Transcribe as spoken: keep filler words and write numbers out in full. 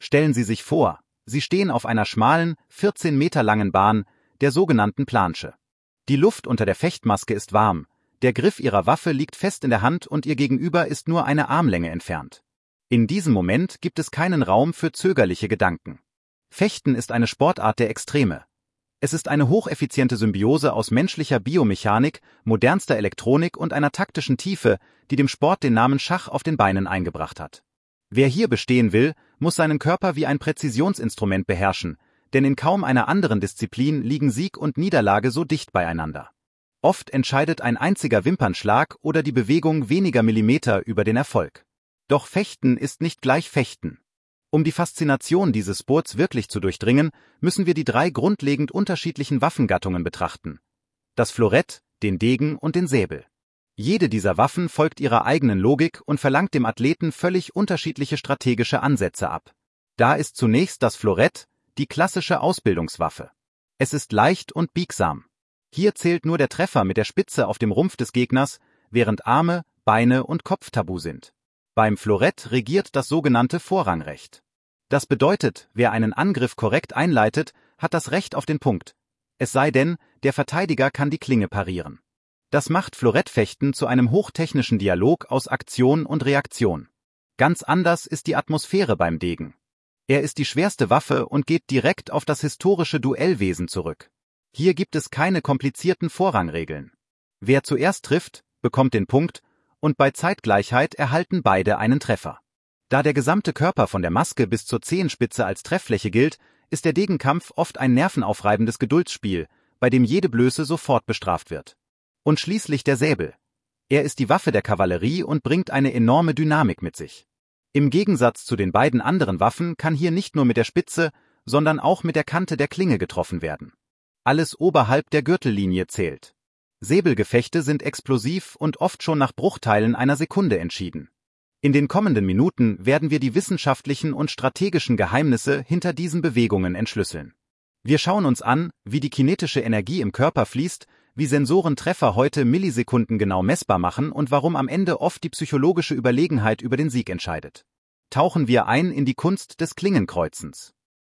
Stellen Sie sich vor, Sie stehen auf einer schmalen, vierzehn Meter langen Bahn, der sogenannten Planche. Die Luft unter der Fechtmaske ist warm, der Griff Ihrer Waffe liegt fest in der Hand und Ihr Gegenüber ist nur eine Armlänge entfernt. In diesem Moment gibt es keinen Raum für zögerliche Gedanken. Fechten ist eine Sportart der Extreme. Es ist eine hocheffiziente Symbiose aus menschlicher Biomechanik, modernster Elektronik und einer taktischen Tiefe, die dem Sport den Namen Schach auf den Beinen eingebracht hat. Wer hier bestehen will, muss seinen Körper wie ein Präzisionsinstrument beherrschen, denn in kaum einer anderen Disziplin liegen Sieg und Niederlage so dicht beieinander. Oft entscheidet ein einziger Wimpernschlag oder die Bewegung weniger Millimeter über den Erfolg. Doch Fechten ist nicht gleich Fechten. Um die Faszination dieses Sports wirklich zu durchdringen, müssen wir die drei grundlegend unterschiedlichen Waffengattungen betrachten: das Florett, den Degen und den Säbel. Jede dieser Waffen folgt ihrer eigenen Logik und verlangt dem Athleten völlig unterschiedliche strategische Ansätze ab. Da ist zunächst das Florett, die klassische Ausbildungswaffe. Es ist leicht und biegsam. Hier zählt nur der Treffer mit der Spitze auf dem Rumpf des Gegners, während Arme, Beine und Kopf tabu sind. Beim Florett regiert das sogenannte Vorrangrecht. Das bedeutet, wer einen Angriff korrekt einleitet, hat das Recht auf den Punkt. Es sei denn, der Verteidiger kann die Klinge parieren. Das macht Florettfechten zu einem hochtechnischen Dialog aus Aktion und Reaktion. Ganz anders ist die Atmosphäre beim Degen. Er ist die schwerste Waffe und geht direkt auf das historische Duellwesen zurück. Hier gibt es keine komplizierten Vorrangregeln. Wer zuerst trifft, bekommt den Punkt, und bei Zeitgleichheit erhalten beide einen Treffer. Da der gesamte Körper von der Maske bis zur Zehenspitze als Trefffläche gilt, ist der Degenkampf oft ein nervenaufreibendes Geduldsspiel, bei dem jede Blöße sofort bestraft wird. Und schließlich der Säbel. Er ist die Waffe der Kavallerie und bringt eine enorme Dynamik mit sich. Im Gegensatz zu den beiden anderen Waffen kann hier nicht nur mit der Spitze, sondern auch mit der Kante der Klinge getroffen werden. Alles oberhalb der Gürtellinie zählt. Säbelgefechte sind explosiv und oft schon nach Bruchteilen einer Sekunde entschieden. In den kommenden Minuten werden wir die wissenschaftlichen und strategischen Geheimnisse hinter diesen Bewegungen entschlüsseln. Wir schauen uns an, wie die kinetische Energie im Körper fließt, wie Sensoren Treffer heute millisekundengenau messbar machen und warum am Ende oft die psychologische Überlegenheit über den Sieg entscheidet. Tauchen wir ein in die Kunst des Klingenkreuzens.